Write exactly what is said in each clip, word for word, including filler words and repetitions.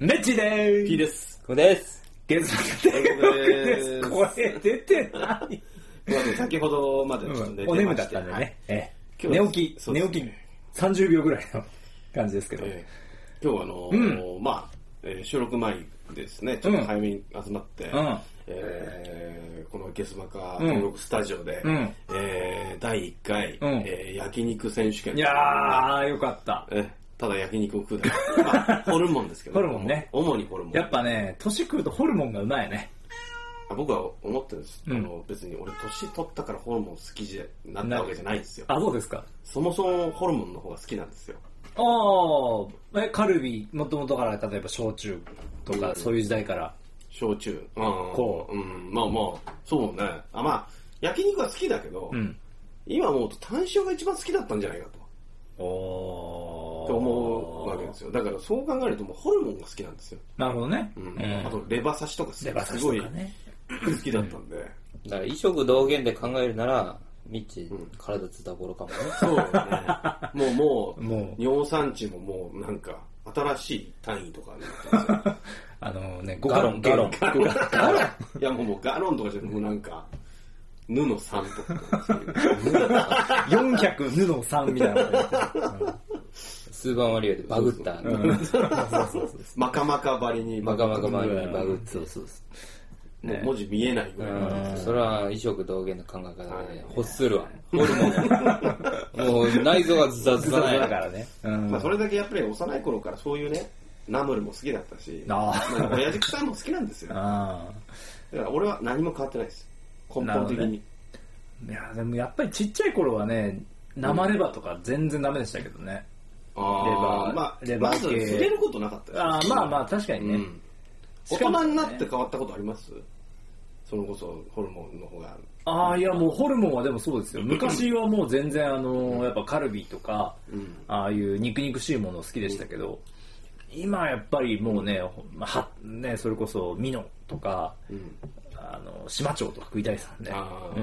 レッチでーす。 P です。 これです。 ゲストです。声出てない。 先ほどまでちょっと寝てまして、 お眠だったんでね。はいええ、寝起き、寝起きさんじゅうびょうぐらいの感じですけど。 えー、今日はあのーうん、まあ、えー、収録前ですね、ちょっと早めに集まって、うんえー、このゲスマカ登録スタジオで、うんえー、だいいっかい、うんえー、焼肉選手権。 いやー、よかった。 えただ焼肉を食うだけ。まあ、ホルモンですけど、 ホルモンね。 主にホルモン。 やっぱね、年食うとホルモンがうまいよね。 僕は思ってるんです、うん、あの別に俺年取ったからホルモン好きじゃなったわけじゃないんですよ。 あ、そうですか。 そもそもホルモンの方が好きなんですよ。 ああ、えカルビもともとから例えば焼酎とか、うん、そういう時代から焼酎、うん、こう、うん、まあまあそうね。あまあ焼肉は好きだけど、うん、今思うとタン塩が一番好きだったんじゃないかと。おと思うわけですよ。だからそう考えるともうホルモンが好きなんですよ。 なるほどね。 うん、あとレバ刺しとかすごい好きだったんで。 だから異食同源で考えるならミッチ、うん、体ズタボロかもね。 そうだね。もうもうもう尿酸値ももうなんか新しい単位とかになってますよ。 あのね、ガロンガロンガロンガロン。いやもうもうガロンとかじゃなくてもうなんか。ぬのさんとかよんひゃくぬのさんみたいな、うん、 スーパーマリオでバグったマカマカばりにマカマカばりにバグって、 そうそうそう、 ね、文字見えないぐらい、 うん、それは異色同源の考え方で欲するわ。ホルモンもう内臓がズタズタないだからね、 うんまあ、それだけやっぱり幼い頃からそういうねナムルも好きだったし、あ親父さんも好きなんですよ。あだから俺は何も変わってないです。根本的に、ね、 いやでもやっぱりちっちゃい頃はね生レバーとか全然ダメでしたけどね、 うん、あレバーまあレバー系触れることなかったです。 あまあまあ確かにね、うん、 大人になって変わったことあります？それこそホルモンの方がああいやもうホルモンはでもそうですよ。昔はもう全然あのやっぱカルビとか、うん、ああいう肉肉しいもの好きでしたけど、うん、今やっぱりもうね、はねそれこそミノとか、うんあの島町とか食いたいですもんね。 うん。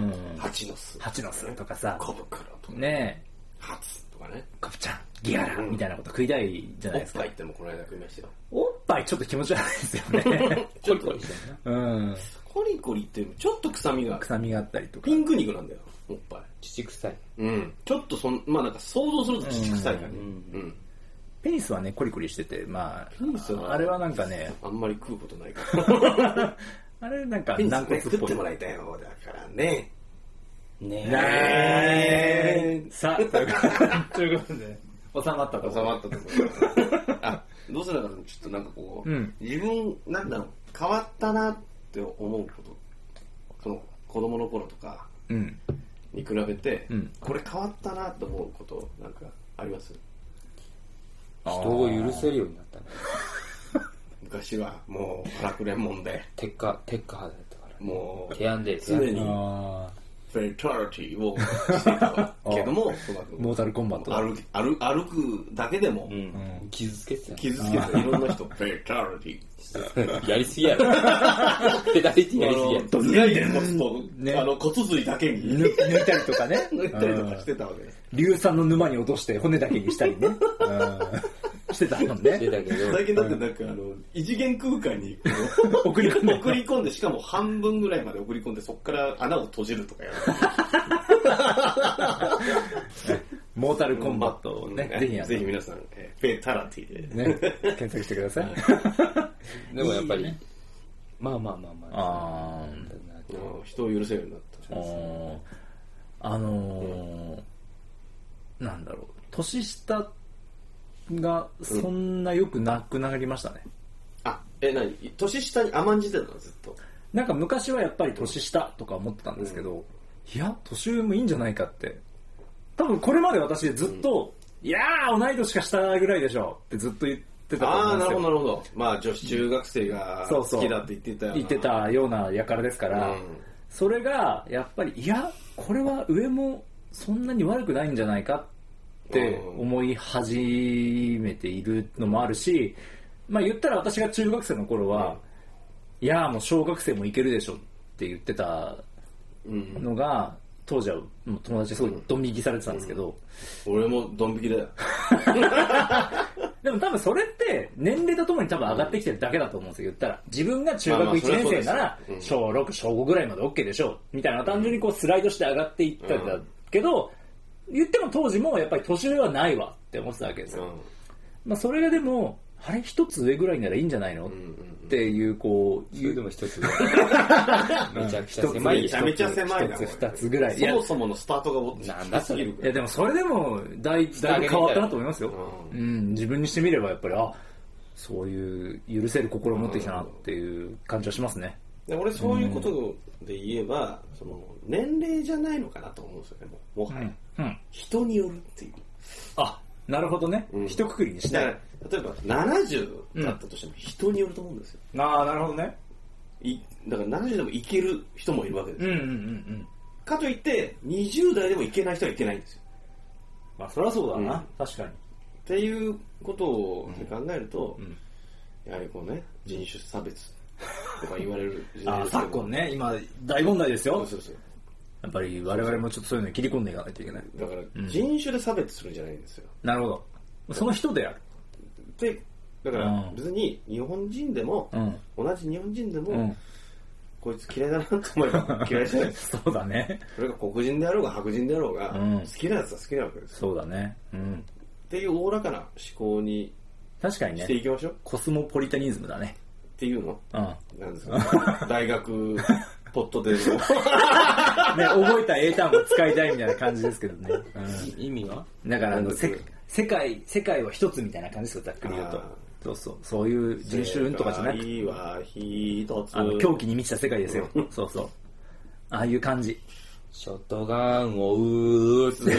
蜂の巣。 蜂の巣とかさ。 小袋とか。 ねえ。 ハツとかね。 コプちゃん、ギアラみたいなこと食いたいじゃないですか。 おっぱいってもこの間食いましたよ。 おっぱいちょっと気持ち悪いですよね。 コリコリしてるね。うん。 コリコリってちょっと臭みが。 臭みがあったりとか。 ピンク肉なんだよ、おっぱい。 乳臭い。 うん。ちょっとそん、まあなんか想像すると乳臭い感じ。うん。うん。 ペニスはね、コリコリしてて、まあ、ペニスはあれはなんかね。 あんまり食うことないから。 あれなんか軟骨っぽい。作ってもらいたいよだからね。 ねえ。さあということで収まったと収まったところ。あどうせだからちょっとなんかこう、うん、自分なんだろう変わったなって思うこと、その子供の頃とかに比べて、うん、これ変わったなと思うことなんかあります？ 人を許せるようになったね。 昔はもう荒くれんもんで鉄火鉄火派だったからもう提案で常にフェイタリティをしていたけどもモータルコンバット歩く歩歩くだけでも、うんうん、傷つけてた傷つけていろんな人フェイタリティやりすぎやろフェイタリティやりすぎやろ頭蓋骨と、ね、あの骨髄だけに抜いたりとかね抜いたりとかしてたわけです。 硫酸の沼に落として骨だけにしたりねしてたもんね。 してたけど最近だってなんかあの異次元空間に送り込んで送り込んでしかも半分ぐらいまで送り込んでそこから穴を閉じるとかやる。モータルコンバットをね、うん、ぜひぜひ皆さん、えー、フェイタラティで、 ね、検索してください。 でもやっぱりいい、ね、まあまあまあまあ。あ人を許せるようになった。 あ、あのー、なんだろう年下がそんな良くなくなりましたね、うん、 あえ何年下に甘んじてたのずっと。 なんか昔はやっぱり年下とか思ってたんですけど、うん、いや年上もいいんじゃないかって多分これまで私ずっと、うん、いやー同い年か下ぐらいでしょってずっと言ってたと思うんですよ。 ああなるほどなるほど。まあ女子中学生が好きだって言ってたような、 言ってたような輩ですから、うん、それがやっぱりいやこれは上もそんなに悪くないんじゃないかって思い始めているのもあるし、まあ言ったら私が中学生の頃は、うん、いやもう小学生もいけるでしょって言ってたのが、うん当時はもう友達すごいドン引きされてたんですけど、 うん、俺もドン引きだよ。 でも多分それって年齢とともに多分上がってきてるだけだと思うんですよ、言ったら。自分が中学いちねん生なら小ろく、小ごぐらいまで OK でしょうみたいな、単純にこうスライドして上がっていったんだけど、言っても当時もやっぱり年上はないわって思ってたわけですよ。まあそれがでも、あれ一つ上ぐらいならいいんじゃないのっていう、こう、 それでも一つ上。めちゃくちゃ狭い。 めちゃめちゃ狭いな。 一つ二つぐらい。 そもそものスタートがもなんだそれ。 いやでもそれでもだい、だいぶ変わったなと思いますよ。うん、自分にしてみればやっぱり、あ、そういう許せる心を持ってきたなっていう感じはしますね。 で俺そういうことで言えば、その年齢じゃないのかなと思うんですよね、もはや、うんうん。人によるっていう。 あ、なるほどね。うん、一括りにして。 例えばななじゅうだったとしても人によると思うんですよ。 うん、ああ、なるほどね。 いだからななじゅうでもいける人もいるわけですよ。 うんうんうんうん、 かといってにじゅう代でもいけない人はいけないんですよ。 まあそりゃそうだな、うん、確かに。 っていうことを考えると、うんうん、やはりこうね、人種差別とか言われる時代ですけど。 あ、昨今ね、今大問題ですよ。 そうそうそう。 やっぱり我々もちょっとそういうのに切り込んでいかないといけない。 だから人種で差別するんじゃないんですよ。 うん、なるほど。その人である。 で、だから別に日本人でも、うん、同じ日本人でも、うん、こいつ嫌いだなと思えば嫌いじゃないですか。そうだね。 それが黒人であろうが白人であろうが、うん、好きなやつは好きなわけですよ。 そうだね。うん。 っていうおおらかな思考に確かにね。 していきましょう。 コスモポリタニズムだね。 っていうの、うん、なんですか、大学ポットでね、 覚えた英単語使いたいみたいな感じですけどね。 うん、意味はだからあの世界世界は一つみたいな感じですよ、ざっくり言うと。そうそう、そういう人種とかじゃなくて、 世界は一つ、 あの狂気に満ちた世界ですよ。そうそう、ああいう感じ。 ショットガンを撃つ。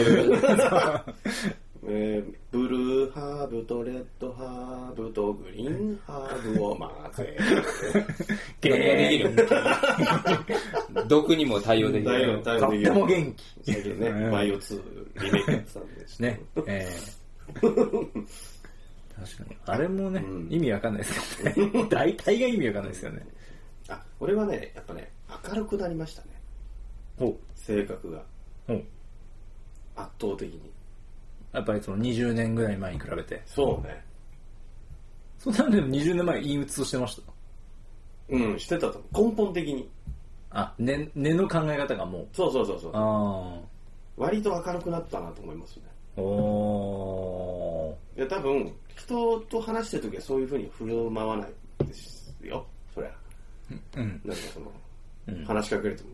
えー、ブルーハーブとレッドハーブとグリーンハーブを混ぜ何ができる毒にも対応できる。 とっても元気。 最近ね、バイオツーリメイクやってたんですね。えー、確かにあれもね、うん、意味わかんないですけどね。大体が意味わかんないですよね。 あ、俺はね、やっぱね、明るくなりましたね。 ほう、 性格が。 ほう、 圧倒的に。 やっぱりそのにじゅうねんぐらい前に比べて。 そうね。 そうなんでもにじゅうねんまえ陰鬱としてました。 うん、してたと思う。根本的に。 あ、根、根の考え方がもう。 そうそうそうそう。 あ、 割と明るくなったなと思いますね。 おー。いや、多分、人と話してるときはそういうふうに振る舞わないですよ。そりゃ。うん。なんかその、うん、話しかけると、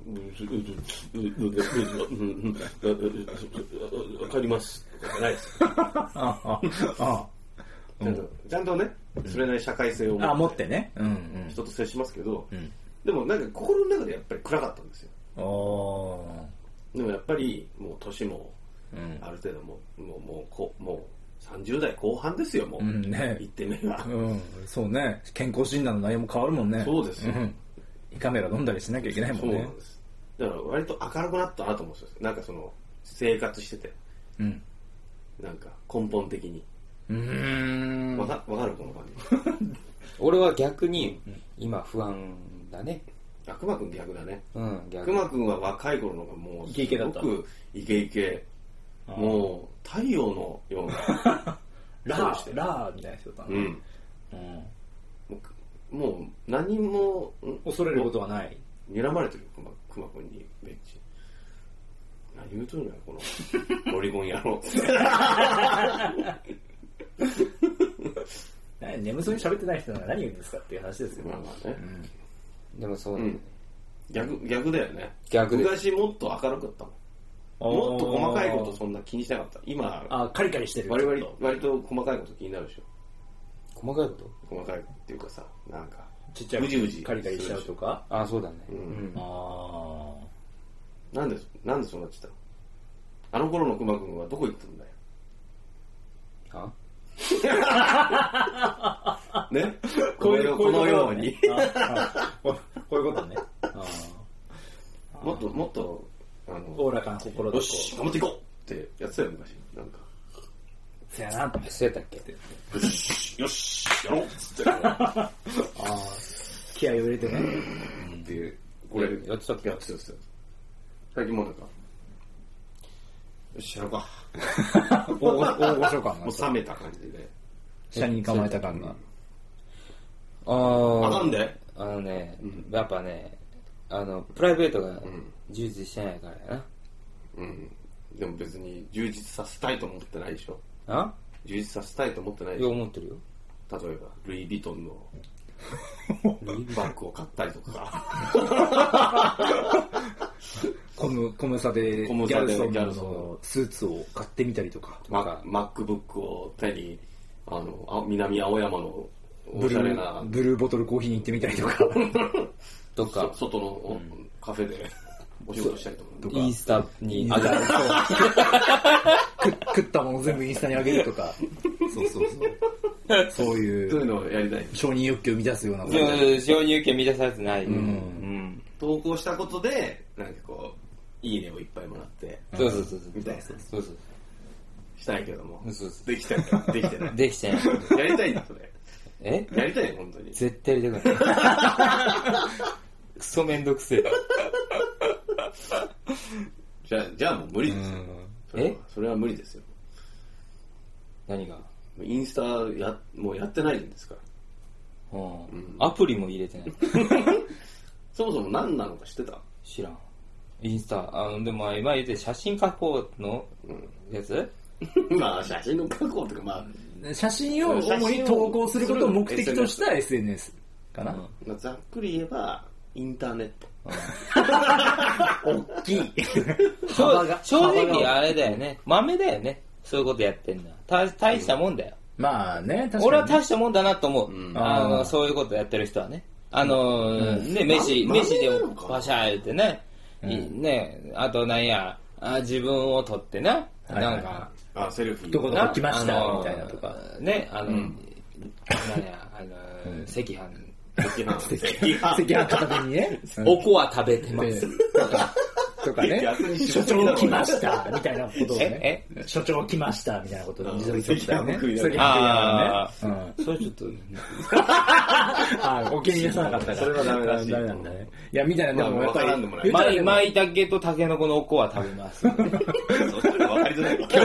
わかりますとかじゃないですよ。ああ、ちゃんと、ちゃんとね、それなり社会性を持って、 あ、持ってね、うんうん、 人と接しますけど、うん、でもなんか心の中でやっぱり暗かったんですよ。でもやっぱりもう年もある程度もう、もう、もう、こもうさんじゅう代後半ですよ、もう。うんね、言ってみれば、 うん。そうね、健康診断の内容も変わるもんね。 そうですよ。うん、 胃カメラ飲んだりしなきゃいけないもんね。 そうなんです。だから割と明るくなったなと思うんですよ。なんかその生活してて、うん、なんか根本的に。うーん。わかわかるこの感じ。 俺は逆に今不安だね。 あ、くまくん逆だね。 うん、逆。 くまくんは若い頃のがもうすごくイケイケ。もう太陽のようなラーラーみたいな人だった。うん。うん。 もう何も恐れることはない。 睨まれてるくまくまくんにめっちゃ。何言うとるんやこのロリコン野郎。 眠そうに喋ってない人が何言うんですかっていう話ですよ。 まあまあね。 うん、でもそうだね、うん。 逆逆だよね。 逆で。 昔もっと明るかったもん。もっと細かいことそんな気にしなかった。今、 あ、カリカリしてる。 割々割と細かいこと気になるでしょ。 細かいこと細かいっていうかさ、なんかちっちゃいうじうじカリカリしちゃうとか。 あ、そうだね。 うん。ああ。なんでなんでそうなってたの？あの頃のくまくんはどこ行ったんだよ。は？ね。こういうこのように。 こういうことね。 もっともっとあのおおらかな心でよし頑張っていこうってやってたよ昔なんか。 せやなってそうやったっけ。 よしよしやろうっつって。ああ気合を入れてね。 っていうこれやってたっけ。 やってたっすよ。最近もなんかよしやろうか。 大御所感もう冷めた感じで。 車に構えた感が。 ああ。 あかんであのね、うん、やっぱね、あの、プライベートが充実してないからやな。 うん。でも別に充実させたいと思ってないでしょ。 あ充実させたいと思ってないでしょ。 いや、思ってるよ。 例えば、ルイ・ヴィトンのバッグを買ったりとか。 コム、コムサでギャルソンのスーツを買ってみたりとか。 マックブックを手に、あの、南青山のおしゃれなブルーボトルコーヒーに行ってみたりとか。 とか、外のカフェでお仕事したりとか。 インスタに上げる。 食ったもの全部インスタに上げるとか。そうそうそう。そういう。 そういうのをやりたい。 承認欲求を満たすような。 承認欲求を満たすやつない。うん。うん。投稿したことで、なんかこう、いいねをいっぱいもらって。 そうそうそう。 みたいな。 そうそう。 したいけども。 そうそう。 できたい。できてない。 できてない。 やりたいんだ、それ。 えやりたいよ、本当に。 絶対やりたくない。クソめんどくせえ。 じゃあ、じゃあもう無理ですよ。えそれは無理ですよ。 何がインスタや、もうやってないんですから。 うん、アプリも入れてない。 そもそも何なのか知ってた？ 知らん。インスタ、あの、でも今言って写真加工のやつ、 うん、まあ写真の加工とかまあ、 写真を主に投稿することを目的とした エスエヌエス かな。 うん、ざっくり言えば、インターネット。 大きい。 幅が正直あれだよね。豆だよね。そういうことやってんだ。た大したもんだよ。 うん、まあね、確かに。 俺は大したもんだなと思う。うん、あのそういうことやってる人はね。あのー、うん、ね、飯、飯でもパシャー言ってね。うん、ね、あとなんや、あ自分を撮ってな。はいはい、なんか、 あ、セルフィー。 どこどこ来ましたみたいなとか。 ね、あの、うん、なんや、あの、うん、赤飯。 赤飯。赤飯片手にね。 おこわ食べてます。 とかね。所長来ましたみたいなことをね。え所長来ましたみたいなことを自撮り撮ったよね。それ食いああ、うん。それちょっと。 あお気に入りさなかったから。 それはダメだし。 ダメなんだね。いや、みたいな、でもやっぱり、まいたけとたけのこのおこわ食べます。それわかりづらいわ。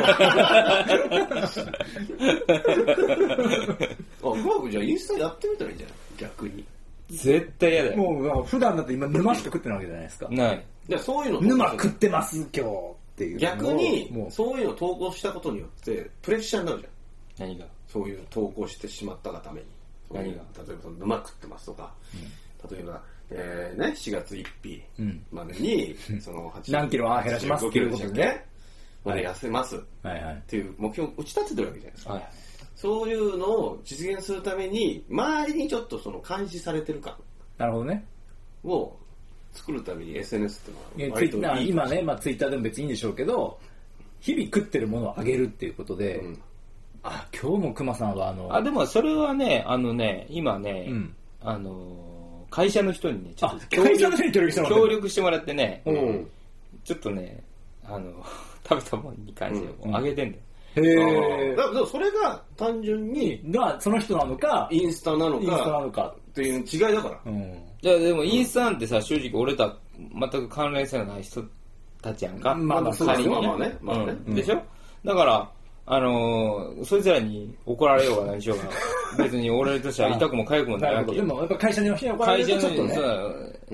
あ、うまくじゃあインスタやってみたらいいんじゃない？逆に。 絶対嫌だよ。 もう普段だって今沼しか食ってないわけじゃないですか。 ない。 でそういうの沼食ってます今日っていう。 逆にそういうの投稿したことによってプレッシャーになるじゃん。何が？ そういう投稿してしまったがために。 何が？ 例えばその沼食ってますとか、うん、例えば、えー、ねしがつついたちまでに、うん、そのはち何キロは減らしますっていうことでね。 まで痩せますっていう目標を打ち立ててるわけじゃないですか。はい、そういうのを実現するために周りにちょっとその監視されてる感。 なるほどね。 を作るために エスエヌエス ってのは割といい。今ね、まあ、ツイッターでも別にいいんでしょうけど、日々食ってるものをあげるっていうことで、うん、あ、今日も熊さんはあのあでもそれはね、あのね、今ね、うん、あの会社の人にね、ちょっと協力協力してもらってね、うん、ちょっとね、あの食べたものに関してあげてんだよ。 へえ。 だからそれが単純にがその人なのかインスタなのかインスタなのかっていう違いだから。 うん。いやでもインスタなんてさ、正直俺とは全く関連性がない人たちやんか。 まあまあそうですよ。まあね。 まあね。でしょ？だからあのー、そいつらに怒られようが何しようが別に俺としては痛くも痒くもないわけ。 でもやっぱ会社の人に怒られるとちょっとね。 うん。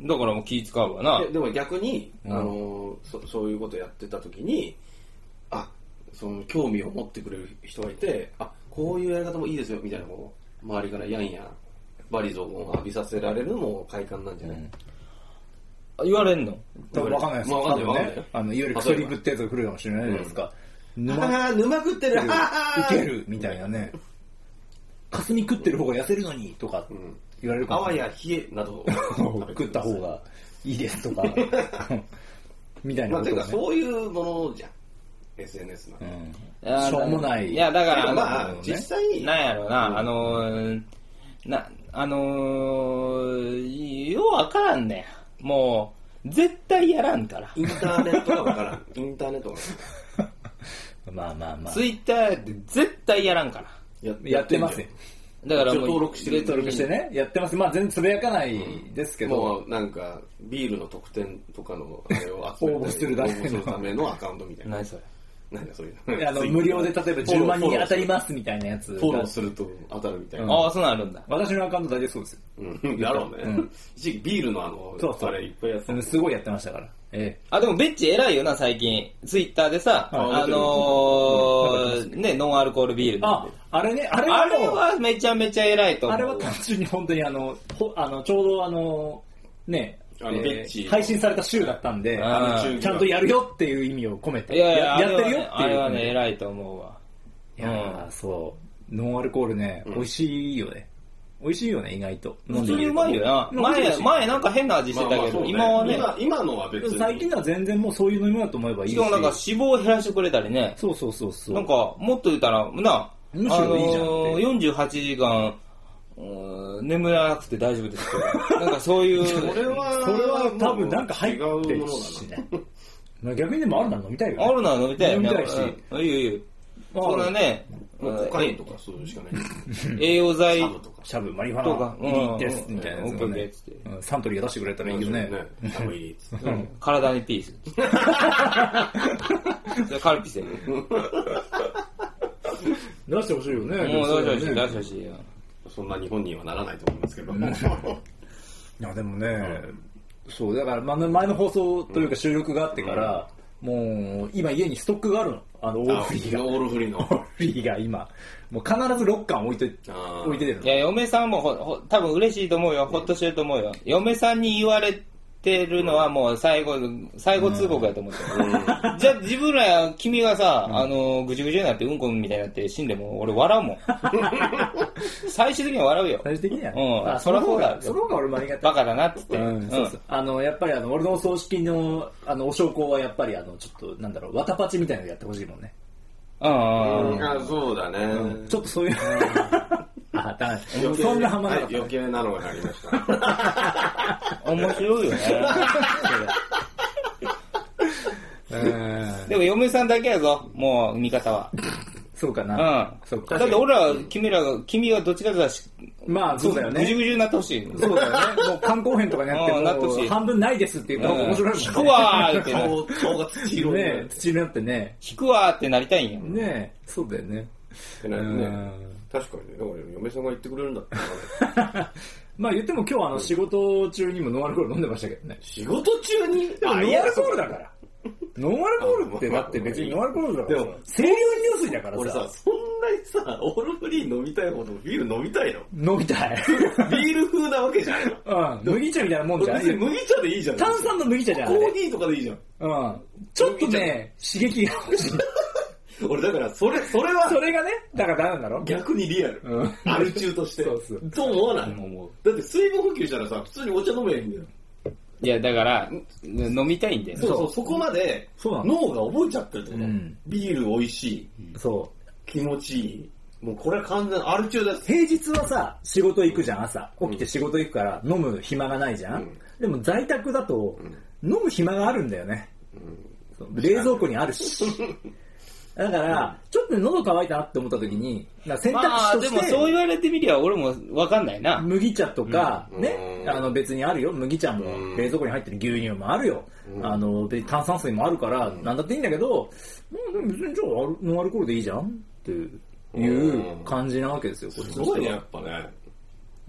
だからもう気使うわな。 でも逆に、あのー、そそういうことやってた時に、あ、その興味を持ってくれる人がいて、あ、こういうやり方もいいですよみたいなのを周りからやんやバリゾーを浴びさせられるのも快感なんじゃない？ うん、言われんの？ わかんないです。 まあ、わかんないわかんないよ。あのいわゆるクソリブってやつが来るかもしれないじゃないですか。 沼沼食ってる、いけるみたいなね。霞食ってる方が痩せるのにとか言われるかも。 あわや冷えなど食った方がいいですとかみたいなことがね。まあ、てかそういうものじゃん。エスエヌエス の、 うん、しょうもない。 いやだからまあ実際になんやろうな、うん、あのー、なあのー、ようわからんねん。もう絶対やらんから。 インターネットがわからん。インターネットがわからん。 まあまあまあ。 ツイッターって絶対やらんから。 や, やってますよ。 だからもう登録してる登録してねやってます。まあ全然つぶやかないですけど、 うん、もうなんかビールの特典とかのあれを集めて応募するためのためのアカウントみたいな。 何それ？ なんかそういうあの無料で例えばじゅうまんにん当たりますみたいなやつ。 フォローすると当たるみたいな。 うん、ああ、そうなるんだ。 私のアカウント大体そうですよ。 うん。だろうね。うん、一時期ビールのあの、 そうそうあれいっぱいやってた。 すごいやってましたから。ええ。 あ、でもベッチ偉いよな、最近。ツイッターでさ、あ、あのー、ね、ノンアルコールビール。 あ、あれね、あれはあれはめちゃめちゃ偉いと思う。 あれは単純に本当にあの、ほあのちょうどあの、ね、あのえー、配信された週だったんで、あのちゃんとやるよっていう意味を込めて、 いやいややってるよっていう。 あれはね、偉いと思うわ。 いやー、うん、そう。ノンアルコールね、うん、美味しいよね。美味しいよね、意外と。 普通にうまいよな。前、前なんか変な味してたけど、まあまあね、今はね今。今のは別に。 最近のは全然もうそういう飲み物だと思えばいいし。 しかもなんか脂肪を減らしてくれたりね。 そうそうそうそう。 なんか、もっと言ったら、な、 むしろいいじゃんって。 あのー、よんじゅうはちじかん、眠らなくて大丈夫ですけど。なんかそういう。 それは、 それは多分なんか入ってるしね。逆にでもあるなら飲みたいよね。 あるなら飲みたいよね。 飲みたいし。 いいよいいよ。それはね、 コカインとかそういうしかない。 栄養剤。 シャブ、マリファナ入りです、みたいなやつがね。サントリーが出してくれたらいいよね。 体にピース。それカルピスやね。 出してほしいよね。 もう出してほしい、出してほしいよ。 そんな日本にはならないと思いますけど。いや、でもね、そう、だから前の放送というか収録があってから、もう今家にストックがあるの。あのオールフリーが。 オールフリーの。 オールフリーが今、もう必ずろっかん置いて、置いてるの。 いや、嫁さんもほほ多分嬉しいと思うよ。ほっとしてると思うよ。嫁さんに言われてるのはもう最後、最後通告やと思ってる。うん、じゃあ自分ら、君がさ、うん、あの、ぐちゅぐちゅになってうんこみたいになって死んでも俺笑うもん。最終的には笑うよ。 最終的にはね。うん。そらそうだ。 その方が俺もありがたい。 バカだなって言って。 うん、そうそう。あの、やっぱりあの、俺のお葬式の、あの、お焼香はやっぱりあの、ちょっと、なんだろう、わたパチみたいなのやってほしいもんね。 ああ、 そうだね、 うん。ちょっとそういう。あ、だそんなハマなかった。 余計なのがありました。 面白いよね。でも嫁さんだけやぞ、もう見方は。 そうかな。 うん。そうか。だって俺ら、君らが、君はどっちかというと、 まあそうだよね。 ぐじゅぐじゅになってほしい。 そうだよね。もう肝硬変とかになっても、なってほしい。半分ないですって言ったら面白いもんね。 引くわーって顔、顔が土色ね。土色になってね。 引くわーってなりたいんや。 ねそうだよね。 確かにね。だから嫁さんが言ってくれるんだったら。 まあ言っても今日あの仕事中にもノンアルコール飲んでましたけどね。 仕事中にノンアルコールだから。ノンアルコールってだって別にノンアルコールだから。でも清涼飲料水だからさ。 俺さ、そんなにさ、オールフリー飲みたいほどビール飲みたいの？飲みたい。 ビール風なわけじゃん。 うん。麦茶みたいなもんじゃん。 麦茶でいいじゃん。 炭酸の麦茶じゃん。 コーヒーとかでいいじゃん。 うん。ちょっとね、刺激が欲しい。 俺だから、それ、それは。 それがね、だからダメなんだろ？ 逆にリアル。うん。アル中として。 そうそう。 と思わないもん。だって水分補給したらさ、普通にお茶飲めばいいんだよ。 いや、だから、飲みたいんだよ。 そうそう、そこまで、脳が覚えちゃってるってこと。うん、ビール美味しい。 そう。 気持ちいい。もうこれは完全アル中です。 平日はさ、仕事行くじゃん、朝。起きて仕事行くから飲む暇がないじゃん。うん、でも在宅だと、うん、飲む暇があるんだよね。うん、冷蔵庫にあるし。だから、ちょっと喉乾いたなって思った時に、選択肢として、まあ、 でもそう言われてみりゃ俺もわかんないな。 麦茶とか、うん、ね、あの別にあるよ。麦茶も冷蔵庫に入ってる牛乳もあるよ。うん、あの、炭酸水もあるから、なんだっていいんだけど、うん、別にじゃあノンアルコールでいいじゃんっていう感じなわけですよ、こっちすごいね、やっぱね。うん。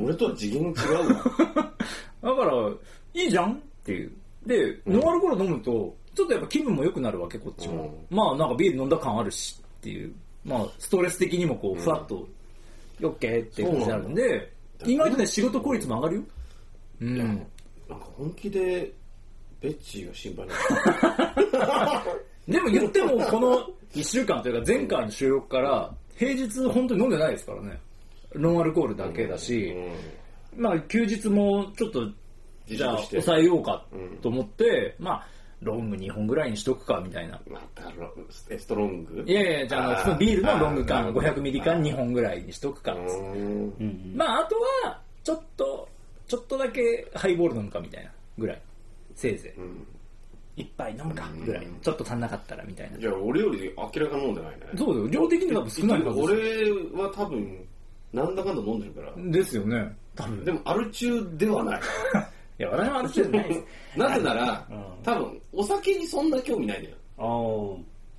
俺とは次元違うわ。 だから、いいじゃんっていう。で、ノンアルコール飲むと、ちょっとやっぱ気分も良くなるわけ、こっちも。うん、まあなんかビール飲んだ感あるしっていう。まあストレス的にもこう、ふわっと、よっけーっていう感じになるんで、意外とね、仕事効率も上がるよ。 うん。なんか本気で、ベッチーが心配なでも言っても、このいっしゅうかんというか前回の収録から、平日本当に飲んでないですからね。ノンアルコールだけだし、うん、まあ休日もちょっと、じゃあ抑えようかと思って、うん、まあ、ロングにほんぐらいにしとくかみたいな。 またエストロングいやいや、じゃあ、あのビールのロング缶、ごひゃくミリ缶にほんぐらいにしとくかっつって。うん、まあ、あとは、ちょっと、ちょっとだけハイボール飲むかみたいなぐらい。せいぜい。うん、一杯飲むかぐらい。ちょっと足んなかったらみたいな。 じゃあ、俺より明らかに飲んでないね。 そうだよ。量的に多分少ないはず。 俺は多分、なんだかんだ飲んでるから。 ですよね。多分。 でも、アル中ではない。 いや、私もある程度ないです。 なぜなら、うん、多分、お酒にそんな興味ないんだよ。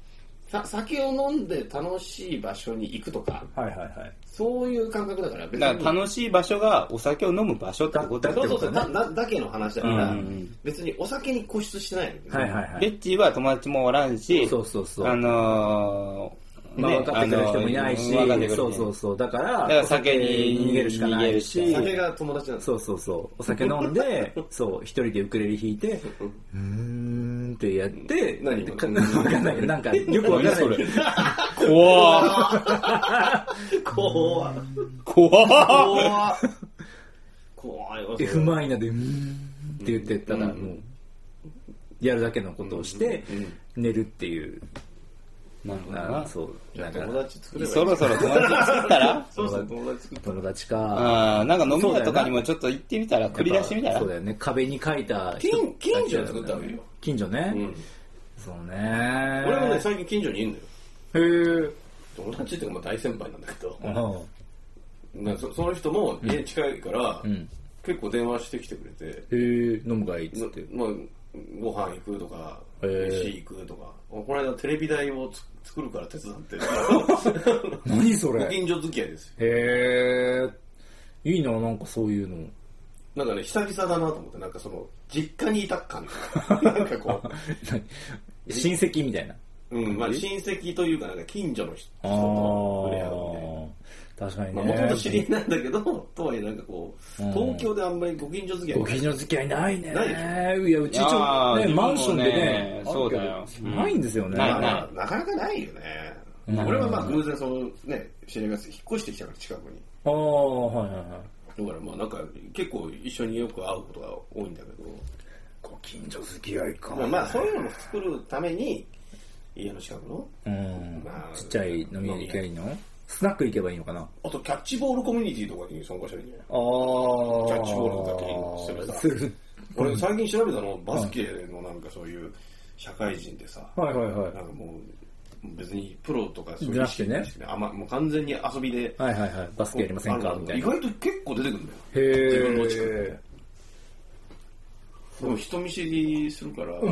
さ酒を飲んで楽しい場所に行くとか、 はいはいはい、 そういう感覚だから別にだから楽しい場所がお酒を飲む場所ってことだそうそうそうだだけの話だから、うん、別にお酒に固執してないの、 はいはいはい、ベッチーは友達もおらんしそうそうそうあのーまあ、分かってくれる人もいないし、そうそうそう、だから、 だから酒に逃げるしかないし、 酒が友達なんだ。 そうそうそう、お酒飲んで、そう、一人でウクレレ弾いて、うーんってやって、 何わかんないけど、なんか、よくわかんない。それ怖ー。怖ー。 怖ー。怖いわ。 F マイナーで、うーんって言ってたら、もう、やるだけのことをして、寝るっていう。 なるほどな。 そう。 なんか友達作ればいい。 そろそろ友達作ったらそうそう、友達作ったら。 友達か。 ああ、なんか飲み屋とかにもちょっと行ってみたら、繰り出してみたら。 そうだよね。壁に書いた人。近所作ったわけよ。 近所ね。うん。そうね。 俺もね、最近近所にいるんだよ。 へえ。 友達っていうか大先輩なんだけど。うん。そその人も家近いから、結構電話してきてくれて。 へえ、飲むかいっつって。 まあ、ご飯行くとか、飯行くとか。この間テレビ台を作るから手伝って何それご近所付き合いですよ。 へえ、いいな、なんかそういうのなんかね、久々だなと思って、なんかその実家にいた感なんかこう親戚みたいな、 うん、まあ親戚というかなんか近所の人と触れ合うみたいな。 確かにね。 もともと知り合いなんだけど、とはいえなんかこう、東京であんまりご近所付き合いご近所付き合いないね。 ないいや、うち一応ね、マンションでね、 そうだよ。 ないんですよね。 なかなかないよね。俺はまあ偶然そのね、知り合いが引っ越してきたから近くに。 ああ、はいはいはい。 だからまあなんか結構一緒によく会うことが多いんだけど。 ご近所付き合いか。 まあまあそういうのも作るために、家の近くの、 うん、ちっちゃい飲み屋に行けばいいの？スナック行けばいいのかな。 あとキャッチボールコミュニティとかに参加したらいいんじゃない？ああ。 キャッチボールとかにするさ。俺最近調べたの、バスケのなんかそういう社会人でさ。 はいはいはい。 なんかもう別にプロとかそういうじゃなくてね。 あまもう完全に遊びで。 はいはいはい。バスケやりませんかみたいな。 意外と結構出てくるんだよ。 へー。 自分の近くで。でも人見知りするから、うん、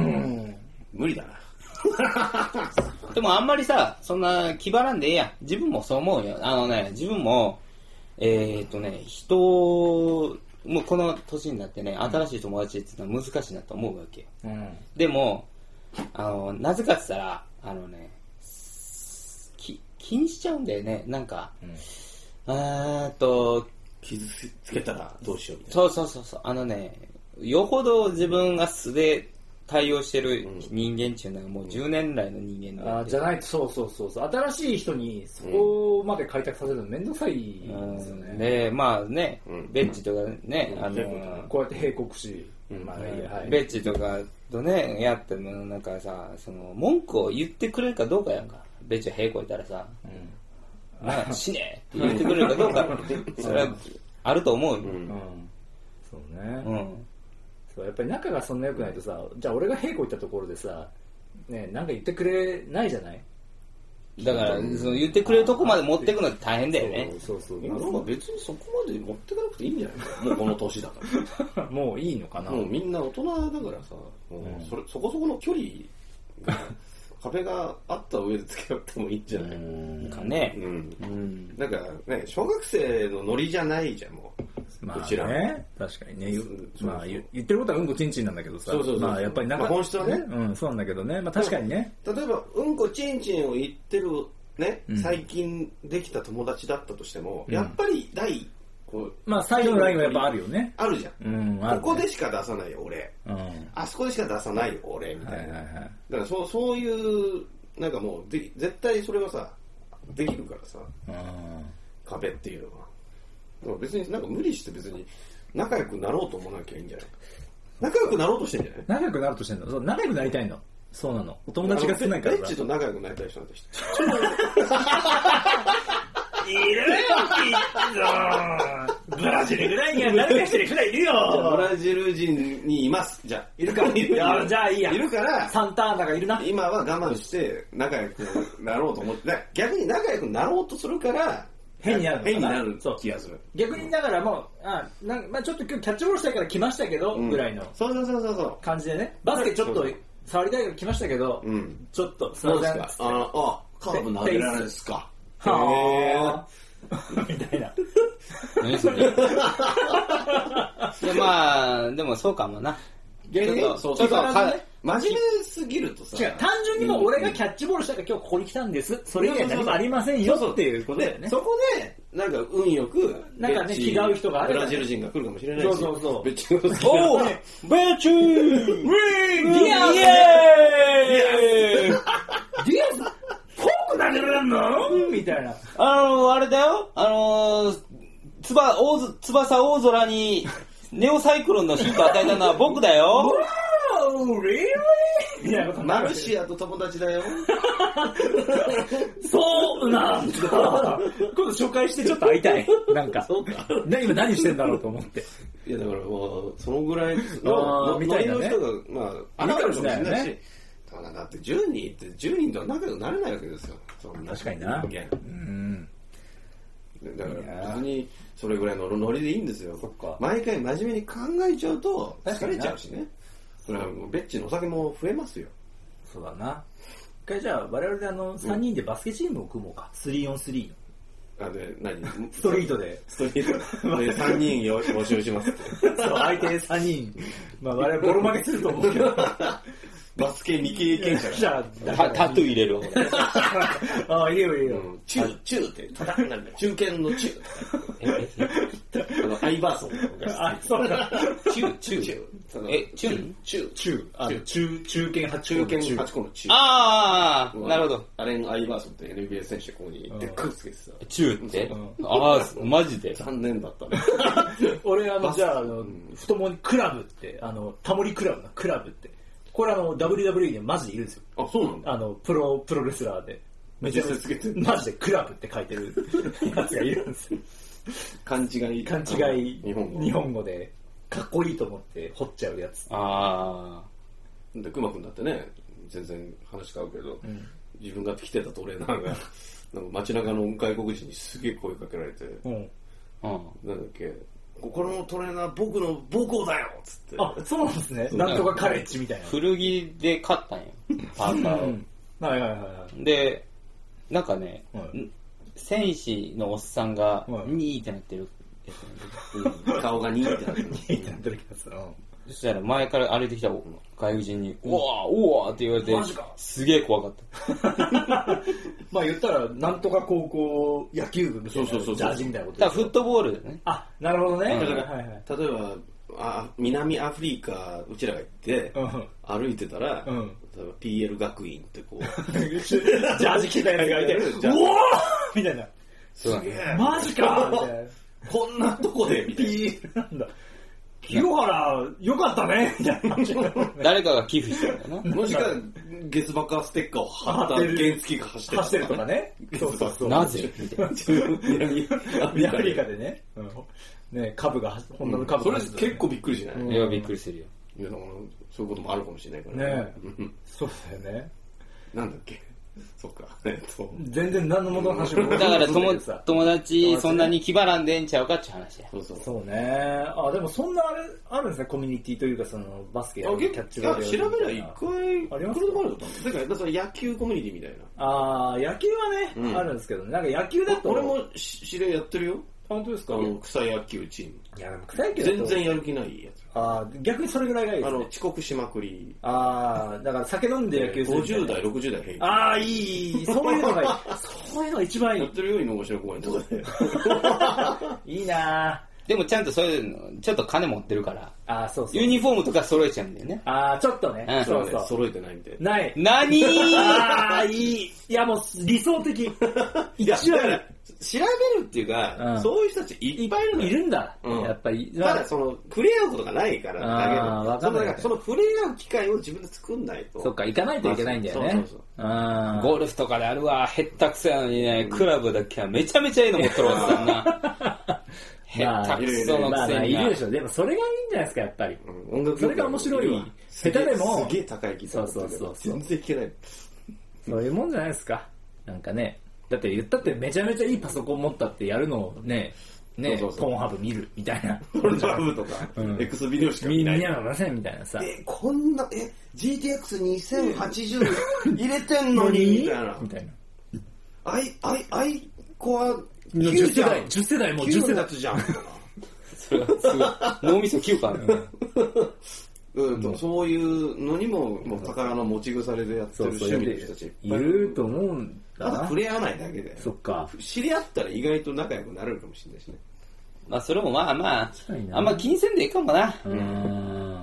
無理だな。 でもあんまりさ、そんな気張らんでええやん。自分もそう思うよ。あのね、自分も、えー、っとね、人、もうこの年になってね、新しい友達っていうのは難しいなと思うわけよ。うん、でも、あの、なぜかって言ったら、あのね、気、気にしちゃうんだよね。なんか、うん、えーっと、 傷つけたらどうしようみたいな。 そうそうそうそう。あのね、よほど自分が素で、対応してる人間っていうのはもうじゅうねん来の人間なんで、うん、あじゃないとそうそうそうそう新しい人にそこまで開拓させるのめんどくさいですよね、うん、 でまあね、うん、ベッチとかね、うん、あのこうやって閉国し、 うんまあいいはい、ベッチとかとねやってもなんかさその文句を言ってくれるかどうかやんか。ベッチが閉国いたらさ、うん、まあ死ねって言ってくれるかどうかそれはあると思うよ、うんうん、 そうね、うんやっぱり仲がそんな良くないとさ、じゃあ俺が平行行ったところでさ、ね、なんか言ってくれないじゃない？ だから、その言ってくれるとこまで持っていくのって大変だよね。 そうそうそう。なんか別にそこまで持ってかなくていいんじゃないかもうこの年だから。 もういいのかな？ もうみんな大人だからさ、もうそれ、そこそこの距離が、壁があった上で付き合ってもいいんじゃないかね。 うん。うん。なんかね、小学生のノリじゃないじゃん、もう。 まあね、確かにね、まあ言ってることはうんこちんちんなんだけどさ、 そうそうそうまあやっぱりなんか、 まあ、本質はね、 うん、そうなんだけどね、まあ確かにね。 例えばうんこちんちんを言ってるね、うん、最近できた友達だったとしても、うん、やっぱり第こうまあ最後のラインはやっぱあるよね。 あるじゃん。 うん、あるね、 ここでしか出さないよ俺、うん、あそこでしか出さないよ俺みたいな。はいはいはい、だからそうそういうなんかもうで絶対それはさできるからさ、うん、壁っていうのは。でも別になんか無理して別に仲良くなろうと思わなきゃいいんじゃない？仲良くなろうとしてんじゃない？ 仲良くなろうとしてんの？そう、仲良くなりたいの。そうなの。お友達が少ないからさ。 ベッチと仲良くなりたい人なんて知っているよ、きっと。ブラジルぐらいには誰かしてる人いるよ。 ブラジル人にいます。じゃあ。 いるから。いるじゃあいいや。 いるから。 サンターナがいるな。 今は我慢して仲良くなろうと思って、逆に仲良くなろうとするから、 変になる変になる気がする。 逆にだからもう、あなんまあ、ちょっと今日キャッチボールしたいから来ましたけど、うん、ぐらいのそうそうそうそう感じでね。バスケちょっと触りたいから来ましたけど、うん、ちょっとすいません。ああ、カーブ投げられるんですか。はぁみたいな。 何それ。でまあでもそうかもな。 ちょっとちょっと真面目すぎるとさ。 違う、単純にもう俺がキャッチボールしたから今日ここに来たんです。それ以外何もありませんよっていうことだよね。 そこでなんか運よくなんかね気が合う人がある。 ブラジル人が来るかもしれないし。 そうそうそう。 ベッチが好きな。 おーベッチー。ウィーン。 ディアス。 イエーイ。 ディアス。フォーク投げられんのみたいな。 あのー、あれだよ。あのー、つば大ず翼大空にネオサイクロンのヒントを与えたのは僕だよ。 Really? マルシアと友達だよ。 そうなんだ。今度紹介してちょっと会いたい。なんか。そうか。今何してんだろうと思って。 いやだからもうそのぐらいのみたいな人がまああるかもしれないし。だってじゅうにんってじゅうにんとは仲良くなれないわけですよ。 確かにな。うん。 だから別にそれぐらいのノリでいいんですよ。毎回真面目に考えちゃうと疲れちゃうしね。それはもうベッチのお酒も増えますよ。 そうだな。一回じゃあ我々であのさんにんでバスケチームを組もうか。スリーオンスリーの。 あで何ストリートでストリートでさんにん募集しますって。 そう相手さんにん。まあ我々ボロ負けすると思うけど。 バスケ未経験者がタ, タトゥー入れるああいいよいいよ、 うん、チューチューって中堅のチューええあのアイバーソンあそうだチューチューえチューチューチューあ中中堅はち中堅はち個のチューああなるほどアレン・アイバーソンって エヌビーエー 選手ここにでっかくつけてさチューってああマジで残念だったね俺あのじゃああの太ももにクラブってあのタモリクラブのクラブってこれあの ダブリューダブリューイー でマジでいるんですよ。 あ、そうなんだ。 あのプロプロレスラーでめちゃめちゃマジでクラブって書いてるやつがいるんですよ。 勘違い勘違い日本語日本語でかっこいいと思って掘っちゃうやつ。 ああ。で熊くんだってね全然話変わるけど、うん、自分が着てたトレーナーがなんか街中の外国人にすげえ声かけられて、うん、なんだっけ。このトレーナー僕の母校だよっつってあそうなんですねなんとかカレッジみたいな古着で買ったんよパーカーを、うん、 はいはいはいでなんかね、はい、戦士のおっさんがニーってなってるやつ、うん、顔がニーってなってるニーってなってるやつそしたら前から歩いてきた外国人にうわーうわーって言われてすげえ怖かったまあ言ったらなんとか高校野球部みたいなジャージみたいなことだからフットボールだねあなるほどね、 うん、だから、はいはい、例えばあ南アフリカうちらが行って、うん、歩いてたら、うん、例えば ピーエル 学院ってこうジャージ着たやつがいてうわーみたいなすげえマジかみたいなこんなとこでみたいなピーエル なんだ清原よかったねみたいな誰かが寄付してるんだなもしか月バカステッカーを貼った原付が走ってる走ってるとかねそうそうそうなぜみたいな南アフリカでね、うん、ね株が本当の株が、うん、それ結構びっくりしない、うん、 いやびっくりするよいやだからそういうこともあるかもしれないからねねそうだよねなんだっけそっか、えっと、 全然何の元の話もだから友友達そんなに気張らんでんちゃうかって話やそうそうそうねあでもそんなあれあるんですねコミュニティというかそのバスケやるキャッチボール調べりゃ一回ありますかだからだから野球コミュニティみたいなああ野球はね、うん、あるんですけど、ね、なんか野球だと俺も知り合いやってるよ本当ですかあの草野球チームいや草野球だと全然やる気ないやつああ逆にそれぐらいがいいです、ね、 あの遅刻しまくりああだから酒飲んで野球するごじゅう代ろくじゅう代平均ああいいそういうのがいいそういうのが一番いいやってるように面白い公園とかでいいなでもちゃんとそういうのちょっと金持ってるからあそうそうユニフォームとか揃えちゃうんだよねああちょっとね、 うん、そうそう揃えてないみたいなない何ああいいいやもう理想的一番調べるっていうか、うん、そういう人たちいっぱいいるのいるんだ、うん、やっぱりただその触れ合うことがないからだけどそのその触れ合う機会を自分で作んないとそっか行かないといけないんだよねそうそうそうあゴルフとかであるわへったくそやのにね、うん、クラブだけはめちゃめちゃいいの持ってるわけだなへったくそのくせに、まあ、まあいるでしょでもそれがいいんじゃないですかやっぱり、うん、音楽それが面白い下手でもすげえ高いギターそうそうそう全然弾けないそういうもんじゃないですかなんかねだって言ったってめちゃめちゃいいパソコン持ったってやるのねね、ポーンハブ見るみたいな。 ポーンハブとか、うん、X ビデオしか見ない。 見なませんみたいなさ。 え、こんな、え、ジーティーエックスにせんはちじゅう 入れてんのにみたいな。みたいな。アイ、アイ、アイコアじゅっ世代、じゅっ世代もうじゅっ世代じゃん。 それはすごい。脳みそきゅうかある。 うんと、そういうのにも、もう宝の持ち腐れでやってる趣味の人たちいると思うんだな。 ただ触れ合わないだけで。 そっか。 知り合ったら意外と仲良くなれるかもしれないしね。 まあそれもまあまあ、あんま気にせんでいいかもな。 うん。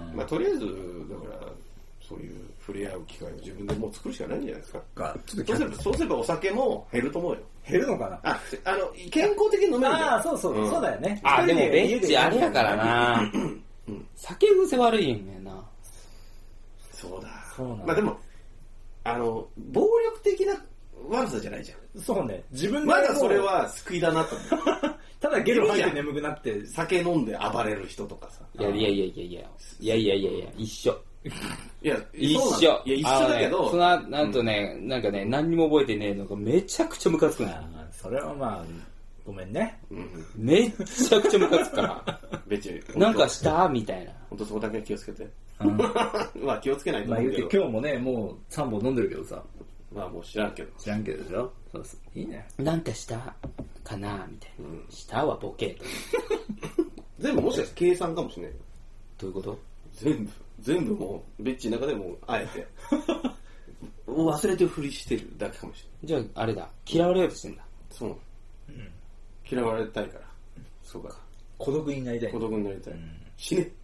まあとりあえず、だから、そういう触れ合う機会を自分でもう作るしかないんじゃないですか。かそうすれば、そうすればお酒も減ると思うよ。 減るのかなあ、あの、健康的に飲めるじゃん。 ああ、そうそう、うん、そうだよね。 あ、でもベンチあれやからな。うん、酒癖悪いんやな。 そうだ。 そうなんだ。 まあでも、あの、暴力的な悪さじゃないじゃん。 そうね。自分でまだそれは救いだなと思う。 ただゲロ吐いて眠くなって。 酒飲んで暴れる人とかさ。 いやいやいやいやいや。いやいやいやいや、一緒。 いや、 一緒。 いや、一緒だけど。 ね、その、なんとね、うん、なんかね、何にも覚えてねえのがめちゃくちゃムカつくな。 それはまあ、ごめんね。 うん、めっちゃくちゃムカつくから。 別に。 なんかしたみたいな。 ほんとそこだけ気をつけて。うん、まあ気をつけないと思うけど。まあ、 今日もね、もうさんぼん飲んでるけどさ。 まあもう知らんけど。 知らんけどでしょ。そうそう。いいね。 なんかしたかなみたいな。うん、したはボケと。 全部もしかして計算かもしれない。 どういうこと？ 全部。全部もう、ベッチの中でもあえて。忘れてふりしてるだけかもしれない。じゃあ、あれだ。嫌われようとしてんだ。 そう。うん、嫌われたいから。そうか。 孤独になりたい。 孤独になりたい。うん、死ね。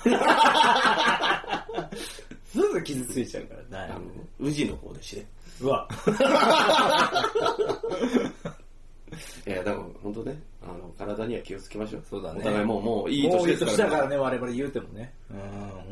すぐ傷ついちゃうからな。 あの、宇治の方で死ね。 うわ。 いや、だから本当ね、あの、体には気をつけましょう。 そうだね。 お互いもう、もういい年ですからね。 もういい年だからね、我々言うてもね。うん、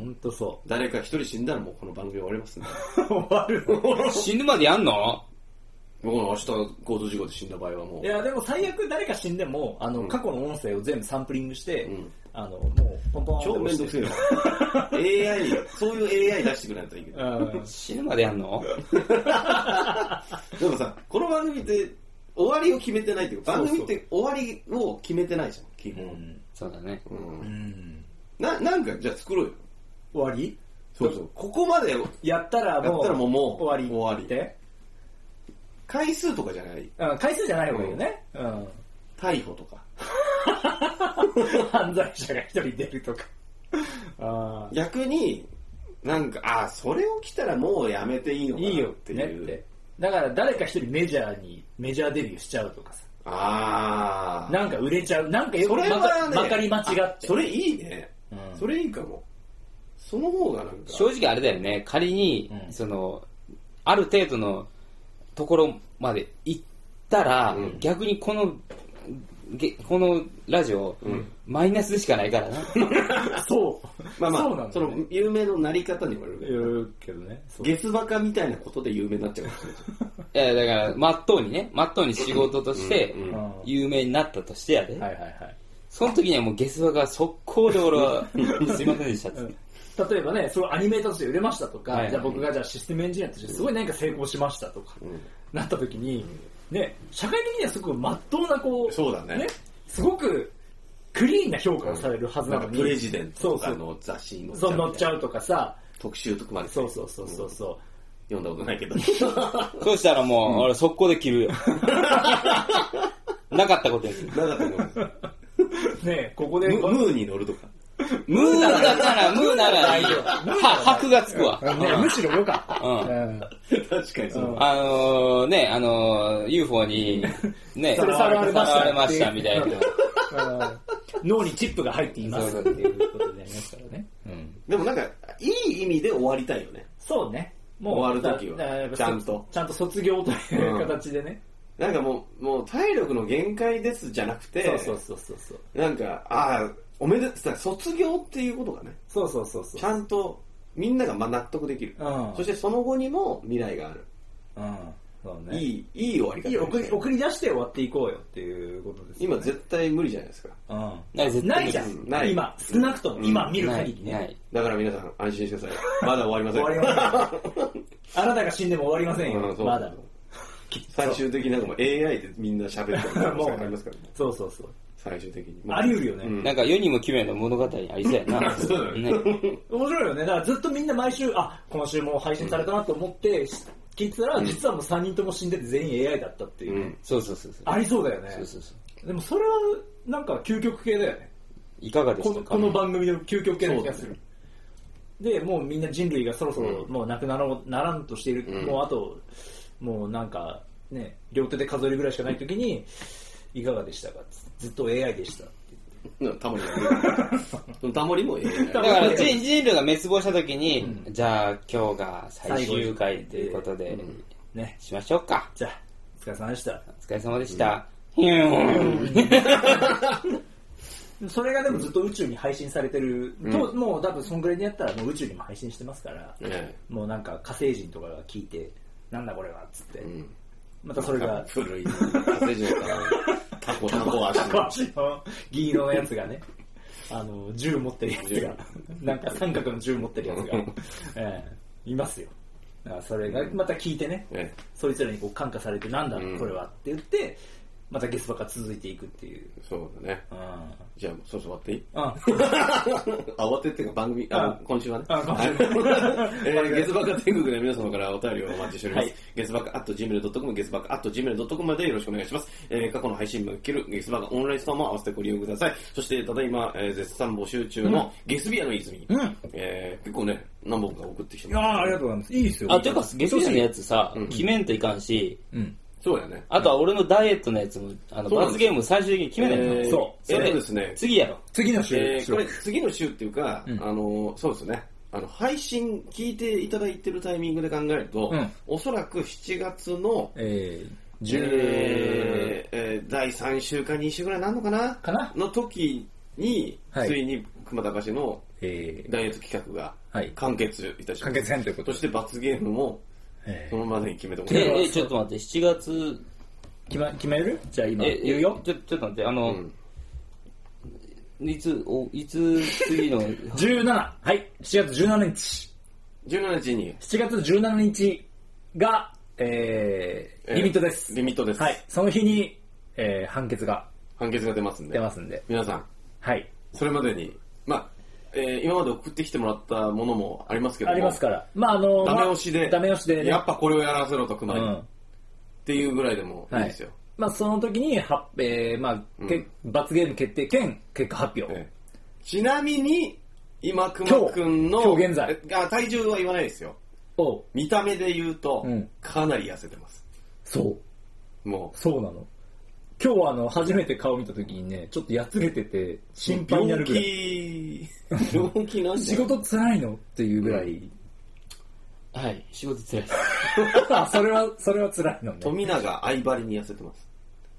本当そう。 誰か一人死んだらもうこの番組終わりますね。 終わる死ぬまでやんの？ 僕の明日交通事故で死んだ場合はもう。 いや、でも最悪誰か死んでも、あの、うん、過去の音声を全部サンプリングして、うん、あの、もう、ポンポン超めんどくせえな。エーアイ、そういう エーアイ 出してくれないといいけど。 死ぬまでやんの？ でもさ、この番組って、終わりを決めてないっていうか、番組って終わりを決めてないじゃん、基本。うん、 そうだね。 うん。な、なんか、じゃあ作ろうよ。 終わり？ そうそう。ここまでやったらもう、 やったらもう、もう終わり。 終わり。で回数とかじゃない。 うん、回数じゃない方がいいよね。うん。 逮捕とか。 犯罪者が一人出るとか。 あ逆に、なんか、あ、それを来たらもうやめていいのかなっていう。いいよってねって。 だから誰か一人メジャーに、メジャーデビューしちゃうとかさ。 ああ。 なんか売れちゃう。なんかよく、ね、まかり間違って。 それいいね。うん、それいいかも。その方がなんか。 正直あれだよね。仮に、うん、その、ある程度のところまで行ったら、うん、逆にこの、このラジオ、うん、マイナスでしかないからな。 そう。 まあまあ、 そうなんだ、 ね、その有名のなり方にもよるけど。 言うけどね。 ゲスバカみたいなことで有名になっちゃうかもしれない。 いや、だから、まっとうにね、まっとうに仕事として、有名になったとしてやで。 はいはいはい。 その時にはもうゲスバカ速攻で俺は、すいませんでしたって。うん例えばね、それアニメーターとして売れましたとか、はいはい、じゃあ僕がじゃあシステムエンジニアとしてすごい何か成功しましたとか、うん、なった時に、ね、社会的にはすごく真っ当なこう、 そうだね。ねすごくクリーンな評価をされるはずなのに、うん、 プレジデントとかの雑誌に載っちゃう。 そう、載っちゃうとかさ、 特集とかまで。 そうそうそうそうそう、うん。 読んだことないけど。 そうしたらもう、うん、俺速攻で切るよ。なかったことやる。 なかったことねえ、ここでムーに乗るとか。 ムーだったら、ムーなら大丈夫。は、箔がつくわ。 ね、むしろ良かった。 うん。確かにそう。 あのー、ね、あのー、ユーフォー に、ね、 それさらわれました。 さらわれましたみたいな。 脳にチップが入っていますっていうことでありますからね。 うん。でもなんか、いい意味で終わりたいよね。 そうね。 もう終わるときは。ちゃんと。 ちゃんと卒業という形でね。 なんかもう、もう体力の限界ですじゃなくて、 そうそうそうそうそう。 なんか、ああ、おめでとう、卒業っていうことがね。 そうそうそうそう。 ちゃんとみんながまあ納得できる。うん、そしてその後にも未来がある。 うん。そうね。 いい、いい終わり方。 いい送り、送り出して終わっていこうよっていうことですね。 今絶対無理じゃないですか。 うん。ないじゃん。ない。今、少なくとも、うん、今見る限りね、 ない。 だから皆さん安心してください。まだ終わりません。 終わりません。あなたが死んでも終わりませんよ。うん、まだ。 最終的になんかもう エーアイ でみんな喋ってるのが分かりますからね。 そうそうそう。 最終的に。 あり得るよね。 うん、なんか世にも奇妙な物語ありそうやな。 そうだよね。 面白いよね。だからずっとみんな毎週、あ、今週も配信されたなと思って、聞いてたら、うん、実はもうさんにんとも死んでて全員 エーアイ だったっていう、ね。うん、 そうそうそうそう。 ありそうだよね。 そうそうそう。 でもそれは、なんか究極系だよね。 いかがでしたか、 ね、この番組の究極系な気がする。で、もうみんな人類がそろそろもうなくなろう、ならんとしている。うん、もうあと、もうなんか、ね、両手で数えるぐらいしかないときに、いかがでしたか、ずっと エーアイ でしたってタモリもタモリも エーアイだから人人類が滅亡したときに、うん、じゃあ今日が最終回ということで、うん、ね、しましょうか。 じゃあお疲れ様でした。 お疲れ様でした、うん、 それがでもずっと宇宙に配信されてると、うん、もう多分そんぐらいにやったらもう宇宙にも配信してますから、うん、もうなんか火星人とかが聞いてなんだこれはっつって、うん、またそれが古い火星人からタコタコ足の銀色のやつがね、あの銃持ってるやつがなんか三角の銃持ってるやつが、えー、いますよ。だからそれがまた聞いてね、うん、そいつらにこう感化されてなんだこれはって言ってまたゲスバが続いていくっていう。 そうだね。うん、じゃあそろそろ終わっていい？ うん、あ終わってっていうか番組あ今週はね。あ今週、えー、ゲスバカ天国で皆様からお便りをお待ちしております。はい、ゲスバカ アットジーメールドットコム ゲスバカ アットジーメールドットコム までよろしくお願いします。えー、過去の配信も聞けるゲスバカオンラインストアも合わせてご利用ください。そしてただいま、えー、絶賛募集中のゲスビアの泉、うん、えー、結構ね何本か送ってきてます。 ああありがとうございます。いいですよ。 あていうかゲスビアのやつさ、うん、決めんといかんし。 うんそうやね。 あとは俺のダイエットのやつも、あの、罰ゲーム最終的に決めないの、 えー、そう。それですね。 次やろ。 次の週。 えー、これ、次の週っていうか、うん、あの、そうですね。あの、配信聞いていただいてるタイミングで考えると、うん、おそらくしちがつの、えー、じゅう、えーえー、だいさん週かに週ぐらいなんのかなかなの時に、はい、ついに熊高氏のダイエット企画が完結いたします。 完結編ということそして罰ゲームも、そのまでに決めてもらいます。え、ちょっと待って、しちがつ決め、決める？じゃあ今言うよ。 ちょ、ちょっと待って、あの、うん、いつ、お、いつ次のじゅうしちはい、しちがつじゅうしちにち。 じゅうしちにちに。 しちがつじゅうしちにちが、えー、リミットです、 えー。リミットです。 はい、その日に、えー、判決が。 判決が出ますんで。 出ますんで。 皆さん。 はい。 それまでに、まあ、えー、今まで送ってきてもらったものもありますけどもありますから。まああのダメ押しで、 ダメ押しで、ね、 やっぱこれをやらせろと熊に、うん、っていうぐらいでもいいですよ。はい、 まあその時には、えー、まあ、うん、罰ゲーム決定兼結果発表。えー、ちなみに今熊くんの今日現在あ体重は言わないですよ。お見た目で言うと、うん、かなり痩せてます。 そう。もうそうなの。今日はあの初めて顔見た時にねちょっとやつれてて心配になるぐらい病気病気なんだ仕事辛いのっていうぐらい、うん、 はい仕事辛いですそれはそれは辛いのね。 富永相張りに痩せてます。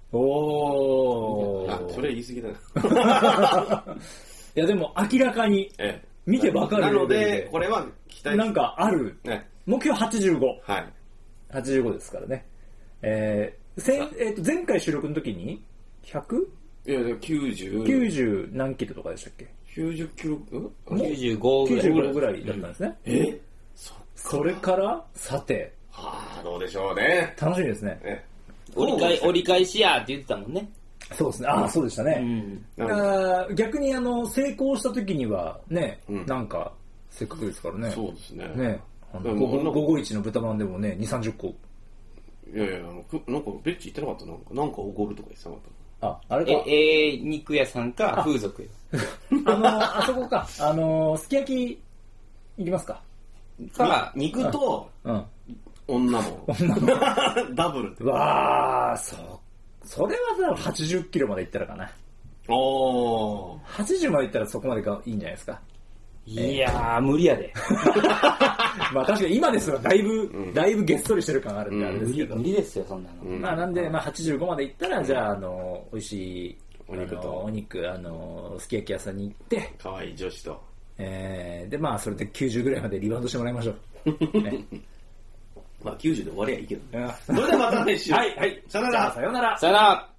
おーあそれ言い過ぎだないやでも明らかに見てわかるなのでこれは期待なんかある、ね、目標はちじゅうごはいはちじゅうごですからね。えーせんえー、と前回収録の時に ひゃく? いやきゅうじゅうきゅうじゅう何キロとかでしたっけ。 きゅうじゅっキロきゅうじゅうごぐらいきゅうじゅうごぐらいだったんですね。 うん、えそ, それからさてはあどうでしょうね。 楽しみですね。 ね折り返折り返しやって言ってたもんね。 そうですね。ああそうでしたね、うん、あ逆にあの成功した時にはね、うん、なんかせっかくですからね。 そうですね。 ねあのごごいちの豚まんでもねにじゅうさんじゅっこいやいや、なんかベッチ行ってなかったなんか、なんかおごるとか言ってなかった。あ、あれか。 え、えー、肉屋さんか風俗よ。 あの、あそこか。あの、すき焼き、行きますか。 か、肉と、うん。女も。 女も。 ダブル。 うわー、そう。それははちじゅっキロまで行ったらかな。 おー。 はちじゅうまで行ったらそこまでがいいんじゃないですか。 いやー、無理やで。 まあ確かに今ですらだいぶ、うん、だいぶげっそりしてる感あるんであれですけど、 うん、無理ですよそんなの、 うん、まあなんで、まあ、はちじゅうごまで行ったら、うん、じゃああの美味しいお肉とお肉あのすき焼き屋さんに行って可愛い女子と、 えー、でまあそれできゅうじゅうぐらいまでリバウンドしてもらいましょう、ね、 まあきゅうじゅうで終わりゃいいけど、ね、それではまた来週はいはいさよならさよならさよなら。